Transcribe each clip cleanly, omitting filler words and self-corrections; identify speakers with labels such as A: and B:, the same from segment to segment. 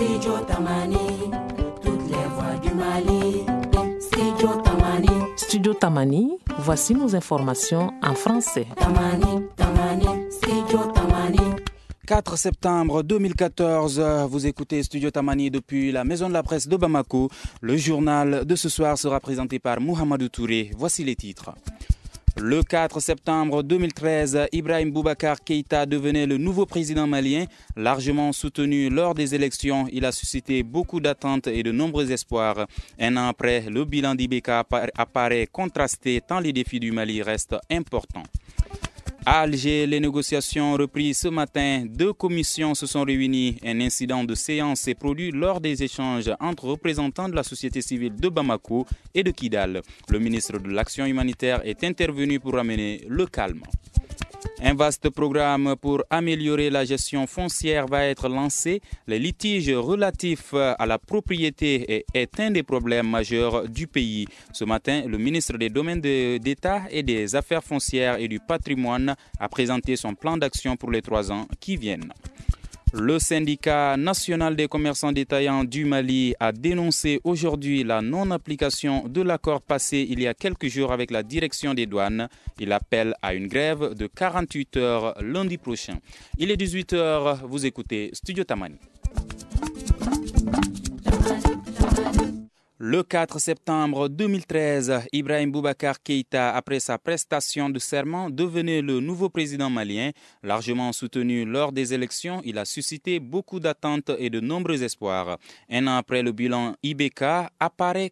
A: Studio Tamani, toutes les voix du Mali. Studio Tamani.
B: Studio Tamani, voici nos informations en français.
A: Tamani, Tamani, Studio Tamani.
C: 4 septembre 2014, vous écoutez Studio Tamani depuis la Maison de la Presse de Bamako. Le journal de ce soir sera présenté par Mohamedou Touré. Voici les titres. Le 4 septembre 2013, Ibrahim Boubacar Keïta devenait le nouveau président malien. Largement soutenu lors des élections, il a suscité beaucoup d'attentes et de nombreux espoirs. Un an après, le bilan d'IBK apparaît contrasté tant les défis du Mali restent importants. À Alger, les négociations reprises ce matin. 2 commissions se sont réunies. Un incident de séance s'est produit lors des échanges entre représentants de la société civile de Bamako et de Kidal. Le ministre de l'Action humanitaire est intervenu pour ramener le calme. Un vaste programme pour améliorer la gestion foncière va être lancé. Les litiges relatifs à la propriété est un des problèmes majeurs du pays. Ce matin, le ministre des Domaines d'État et des Affaires foncières et du patrimoine a présenté son plan d'action pour les 3 ans qui viennent. Le syndicat national des commerçants détaillants du Mali a dénoncé aujourd'hui la non-application de l'accord passé il y a quelques jours avec la direction des douanes. Il appelle à une grève de 48 heures lundi prochain. Il est 18 heures, vous écoutez Studio Tamani. Le 4 septembre 2013, Ibrahim Boubacar Keïta, après sa prestation de serment, devenait le nouveau président malien. Largement soutenu lors des élections, il a suscité beaucoup d'attentes et de nombreux espoirs. Un an après, le bilan d'IBK apparaît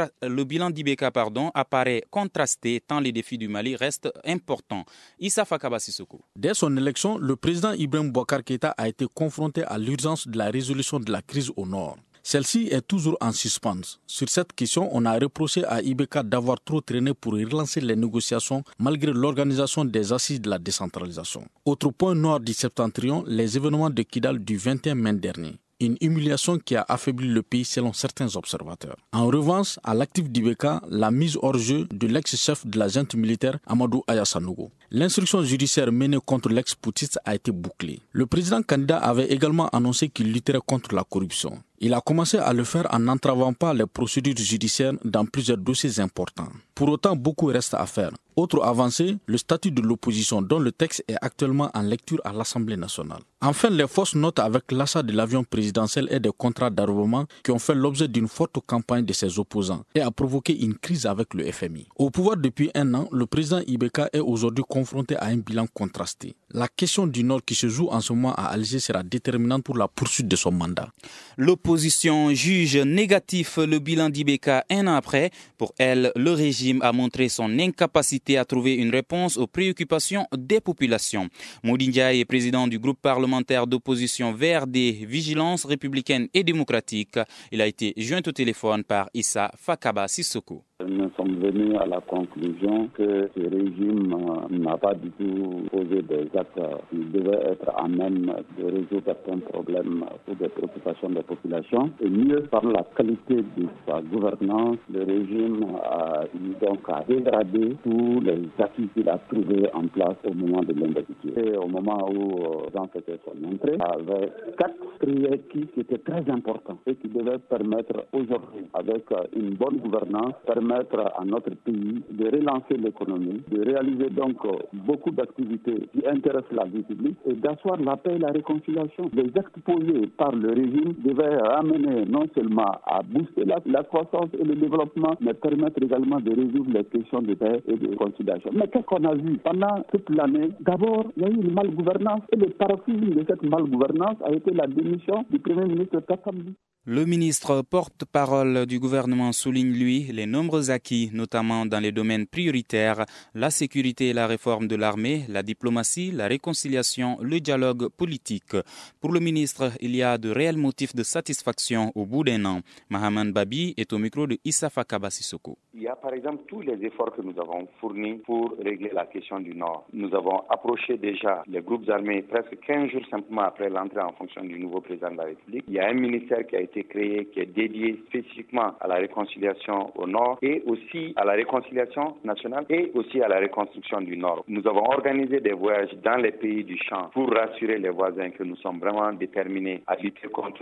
C: contrasté tant les défis du Mali restent importants. Issa Fakaba Sissoko.
D: Dès son élection, le président Ibrahim Boubacar Keïta a été confronté à l'urgence de la résolution de la crise au nord. Celle-ci est toujours en suspens. Sur cette question, on a reproché à IBK d'avoir trop traîné pour relancer les négociations malgré l'organisation des assises de la décentralisation. Autre point noir du septentrion, les événements de Kidal du 21 mai dernier. Une humiliation qui a affaibli le pays selon certains observateurs. En revanche, à l'actif d'IBK, la mise hors jeu de l'ex-chef de la junte militaire Amadou Ayassanogo. L'instruction judiciaire menée contre l'ex-poutiste a été bouclée. Le président candidat avait également annoncé qu'il lutterait contre la corruption. Il a commencé à le faire en n'entravant pas les procédures judiciaires dans plusieurs dossiers importants. Pour autant, beaucoup reste à faire. Autre avancée, le statut de l'opposition dont le texte est actuellement en lecture à l'Assemblée nationale. Enfin, les forces notent avec l'achat de l'avion présidentiel et des contrats d'armement qui ont fait l'objet d'une forte campagne de ses opposants et a provoqué une crise avec le FMI. Au pouvoir depuis 1 an, le président IBK est aujourd'hui confronté à un bilan contrasté. La question du Nord qui se joue en ce moment à Alger sera déterminante pour la poursuite de son mandat.
C: L'opposition juge négatif le bilan d'IBK 1 an après. Pour elle, le régime a montré son incapacité à trouver une réponse aux préoccupations des populations. Mody Ndiaye est président du groupe parlementaire d'opposition VRD, Vigilance républicaine et démocratique. Il a été joint au téléphone par Issa Fakaba Sissoko.
E: Nous sommes venus à la conclusion que ce régime n'a pas du tout posé des actes qui devaient être à même de résoudre certains problèmes ou des préoccupations des populations. Et mieux par la qualité de sa gouvernance, le régime a eu donc à dégrader tous les acquis qu'il a trouvés en place au moment de l'investiture. Et au moment où Jean faisait son entrée, il y avait 4 prérequis qui étaient très importants et qui devaient permettre aujourd'hui, avec une bonne gouvernance, permettre à notre pays de relancer l'économie, de réaliser donc beaucoup d'activités qui intéressent la vie publique et d'asseoir la paix et la réconciliation. Les actes posés par le régime devaient ramener non seulement à booster la croissance et le développement, mais permettre également de résoudre les questions de paix et de réconciliation. Mais qu'est-ce qu'on a vu pendant toute l'année? D'abord, il y a eu une malgouvernance et le paroxysme de cette malgouvernance a été la démission du Premier ministre Kassambi.
C: Le ministre porte-parole du gouvernement souligne, lui, les nombreux acquis, notamment dans les domaines prioritaires, la sécurité et la réforme de l'armée, la diplomatie, la réconciliation, le dialogue politique. Pour le ministre, il y a de réels motifs de satisfaction au bout d'1 an. Mahaman Babi est au micro de Issa Fakaba Sissoko.
F: Il y a par exemple tous les efforts que nous avons fournis pour régler la question du Nord. Nous avons approché déjà les groupes armés presque 15 jours simplement après l'entrée en fonction du nouveau président de la République. Il y a un ministère qui a été créé, qui est dédié spécifiquement à la réconciliation au Nord et aussi à la réconciliation nationale et aussi à la reconstruction du Nord. Nous avons organisé des voyages dans les pays du champ pour rassurer les voisins que nous sommes vraiment déterminés à lutter contre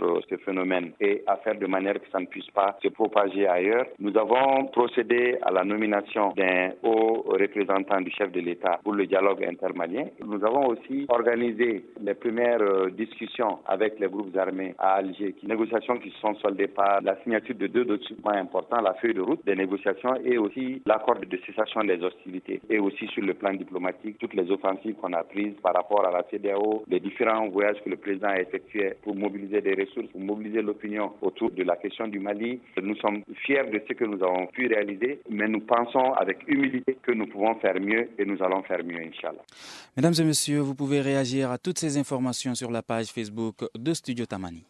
F: contre ce phénomène et à faire de manière que ça ne puisse pas se propager ailleurs. Nous avons procédé à la nomination d'un haut représentant du chef de l'État pour le dialogue intermalien. Nous avons aussi organisé les premières discussions avec les groupes armés à Alger, négociations qui se sont soldées par la signature de 2 documents importants, la feuille de route des négociations et aussi l'accord de cessation des hostilités. Et aussi sur le plan diplomatique, toutes les offensives qu'on a prises par rapport à la CEDEAO, les différents voyages que le président a effectués pour mobiliser des ressources, pour mobiliser l'opinion autour de la question du Mali. Nous sommes fiers de ce que nous avons pu réaliser, mais nous pensons avec humilité que nous pouvons faire mieux et nous allons faire mieux, Inch'Allah.
C: Mesdames et messieurs, vous pouvez réagir à toutes ces informations sur la page Facebook de Studio Tamani.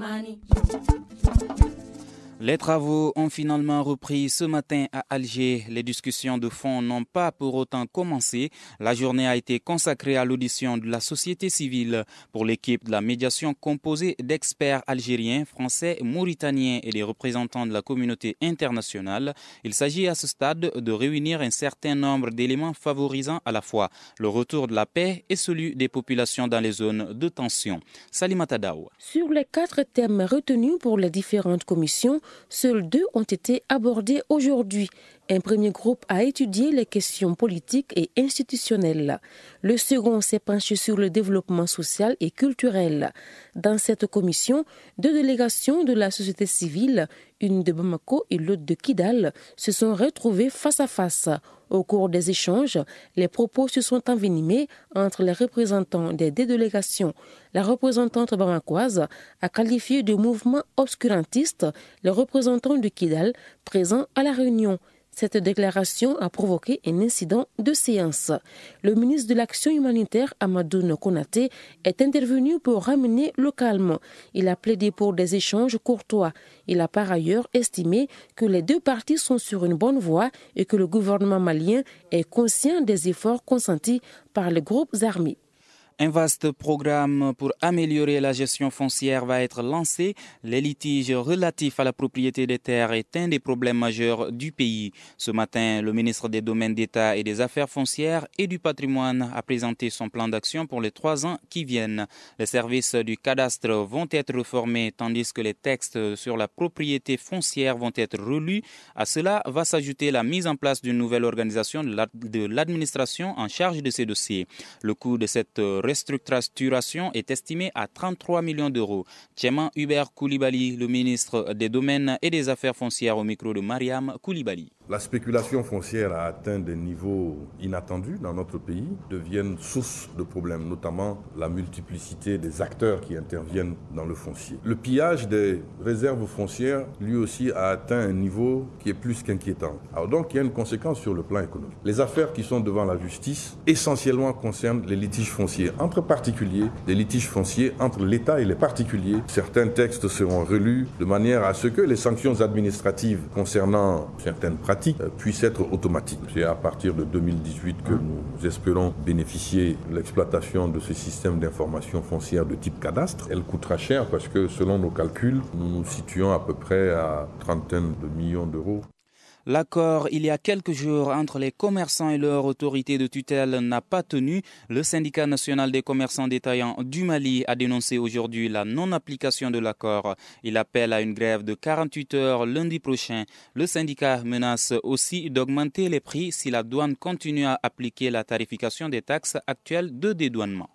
C: Les travaux ont finalement repris ce matin à Alger. Les discussions de fond n'ont pas pour autant commencé. La journée a été consacrée à l'audition de la société civile. Pour l'équipe de la médiation composée d'experts algériens, français, mauritaniens et des représentants de la communauté internationale, il s'agit à ce stade de réunir un certain nombre d'éléments favorisant à la fois le retour de la paix et celui des populations dans les zones de tension. Salimata Daou.
G: Sur les 4 thèmes retenus pour les différentes commissions, seuls 2 ont été abordés aujourd'hui. Un premier groupe a étudié les questions politiques et institutionnelles. Le second s'est penché sur le développement social et culturel. Dans cette commission, 2 délégations de la société civile, une de Bamako et l'autre de Kidal, se sont retrouvées face à face. Au cours des échanges, les propos se sont envenimés entre les représentants des 2 délégations. La représentante bamakoise a qualifié de mouvement obscurantiste les représentants de Kidal présents à la réunion. Cette déclaration a provoqué un incident de séance. Le ministre de l'Action humanitaire, Amadou Konaté, est intervenu pour ramener le calme. Il a plaidé pour des échanges courtois. Il a par ailleurs estimé que les 2 parties sont sur une bonne voie et que le gouvernement malien est conscient des efforts consentis par les groupes armés.
C: Un vaste programme pour améliorer la gestion foncière va être lancé. Les litiges relatifs à la propriété des terres est un des problèmes majeurs du pays. Ce matin, le ministre des Domaines d'État et des Affaires foncières et du patrimoine a présenté son plan d'action pour les 3 ans qui viennent. Les services du cadastre vont être reformés tandis que les textes sur la propriété foncière vont être relus. À cela va s'ajouter la mise en place d'une nouvelle organisation de l'administration en charge de ces dossiers. Le coût de cette restructuration est estimé à 33 millions d'euros. Tcheman Hubert Koulibaly, le ministre des Domaines et des Affaires foncières au micro de Mariam Koulibaly.
H: La spéculation foncière a atteint des niveaux inattendus dans notre pays, deviennent source de problèmes, notamment la multiplicité des acteurs qui interviennent dans le foncier. Le pillage des réserves foncières, lui aussi, a atteint un niveau qui est plus qu'inquiétant. Alors donc, il y a une conséquence sur le plan économique. Les affaires qui sont devant la justice, essentiellement concernent les litiges fonciers entre particuliers, les litiges fonciers entre l'État et les particuliers. Certains textes seront relus de manière à ce que les sanctions administratives concernant certaines pratiques puissent être automatiques. C'est à partir de 2018 que nous espérons bénéficier de l'exploitation de ce système d'information foncière de type cadastre. Elle coûtera cher parce que selon nos calculs, nous nous situons à peu près à 30 de millions d'euros.
C: L'accord il y a quelques jours entre les commerçants et leur autorité de tutelle n'a pas tenu. Le syndicat national des commerçants détaillants du Mali a dénoncé aujourd'hui la non-application de l'accord. Il appelle à une grève de 48 heures lundi prochain. Le syndicat menace aussi d'augmenter les prix si la douane continue à appliquer la tarification des taxes actuelles de dédouanement.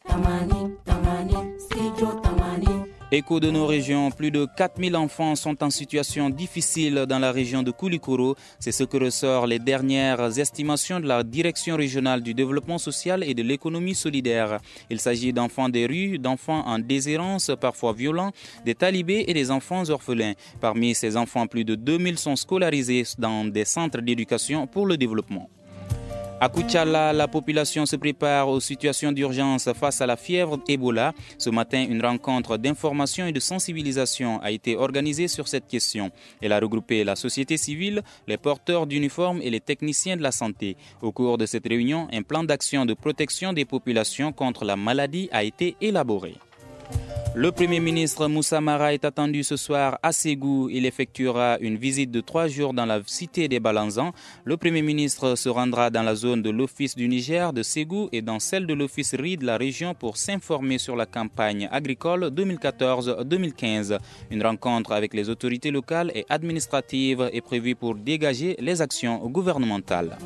C: Écho de nos régions, plus de 4000 enfants sont en situation difficile dans la région de Koulikoro. C'est ce que ressort les dernières estimations de la Direction régionale du développement social et de l'économie solidaire. Il s'agit d'enfants des rues, d'enfants en déshérence, parfois violents, des talibés et des enfants orphelins. Parmi ces enfants, plus de 2000 sont scolarisés dans des centres d'éducation pour le développement. À Koutchala, la population se prépare aux situations d'urgence face à la fièvre Ebola. Ce matin, une rencontre d'information et de sensibilisation a été organisée sur cette question. Elle a regroupé la société civile, les porteurs d'uniformes et les techniciens de la santé. Au cours de cette réunion, un plan d'action de protection des populations contre la maladie a été élaboré. Le Premier ministre Moussa Mara est attendu ce soir à Ségou. Il effectuera une visite de 3 jours dans la cité des Balanzans. Le Premier ministre se rendra dans la zone de l'Office du Niger de Ségou et dans celle de l'Office RI de la région pour s'informer sur la campagne agricole 2014-2015. Une rencontre avec les autorités locales et administratives est prévue pour dégager les actions gouvernementales.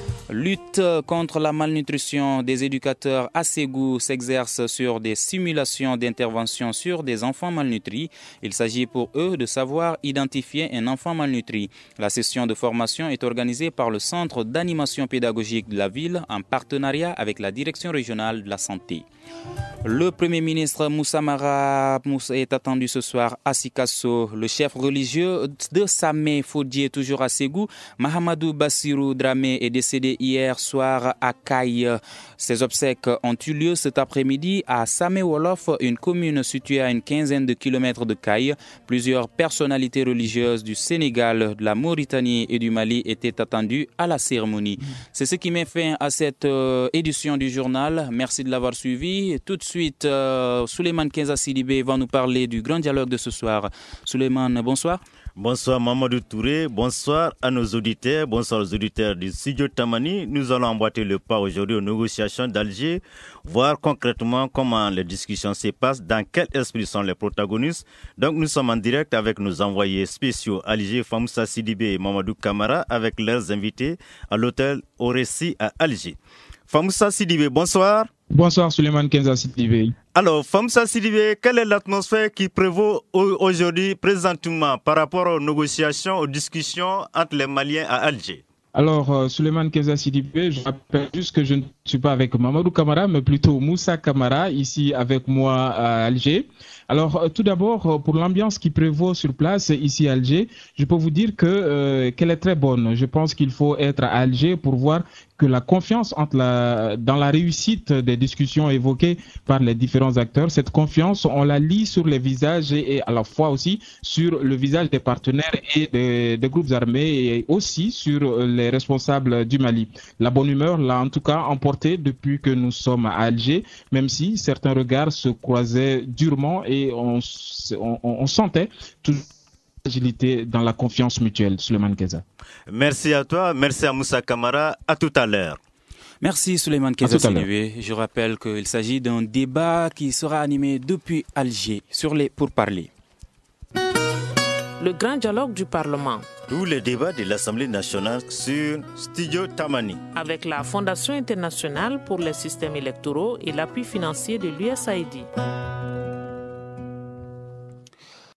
C: Lutte contre la malnutrition des éducateurs à Ségou s'exerce sur des simulations d'intervention sur des enfants malnutris. Il s'agit pour eux de savoir identifier un enfant malnutri. La session de formation est organisée par le Centre d'animation pédagogique de la ville en partenariat avec la Direction régionale de la santé. Le Premier ministre Moussa Mara est attendu ce soir à Sikasso. Le chef religieux de Samé Fodié, toujours à Ségou, Mahamadou Bassirou Dramé, est décédé hier soir à Kaye. Ses obsèques ont eu lieu cet après-midi à Samé Wolof, une commune située à une quinzaine de kilomètres de Kaye. Plusieurs personnalités religieuses du Sénégal, de la Mauritanie et du Mali étaient attendues à la cérémonie. C'est ce qui met fin à cette édition du journal. Merci de l'avoir suivi. Tout de suite, Souleymane Kenza Sidibé va nous parler du grand dialogue de ce soir. Souleymane, bonsoir.
I: Bonsoir Mamadou Touré, bonsoir à nos auditeurs, bonsoir aux auditeurs du studio Tamani. Nous allons emboîter le pas aujourd'hui aux négociations d'Alger, voir concrètement comment les discussions se passent, dans quel esprit sont les protagonistes. Donc nous sommes en direct avec nos envoyés spéciaux Alger, Famoussa Sidibé et Mamadou Kamara, avec leurs invités à l'hôtel Oressi à Alger. Famoussa Sidibé, bonsoir.
J: Bonsoir Souleymane Kenza Sidibé.
I: Alors, Famoussa Sidibé, quelle est l'atmosphère qui prévaut aujourd'hui, présentement, par rapport aux négociations, aux discussions entre les Maliens à Alger?
J: Alors, Souleymane Kenza Sidibé, je rappelle juste que je ne suis pas avec Mamadou Kamara, mais plutôt Moussa Kamara, ici avec moi à Alger. Alors, tout d'abord, pour l'ambiance qui prévaut sur place ici à Alger, je peux vous dire qu'elle est très bonne. Je pense qu'il faut être à Alger pour voir que la confiance dans la réussite des discussions évoquées par les différents acteurs, cette confiance, on la lit sur les visages et à la fois aussi sur le visage des partenaires et des groupes armés et aussi sur les responsables du Mali. La bonne humeur l'a en tout cas emporté depuis que nous sommes à Alger, même si certains regards se croisaient durement et on sentait toujours agilité dans la confiance mutuelle. Souleymane Kenza.
I: Merci à toi, merci à Moussa Kamara, à tout à l'heure.
C: Merci Souleymane Kenza Sidibé. Je rappelle qu'il s'agit d'un débat qui sera animé depuis Alger sur les pourparlers.
B: Le grand dialogue du Parlement.
I: Tous les débats de l'Assemblée nationale sur Studio Tamani.
B: Avec la Fondation internationale pour les systèmes électoraux et l'appui financier de l'USAID.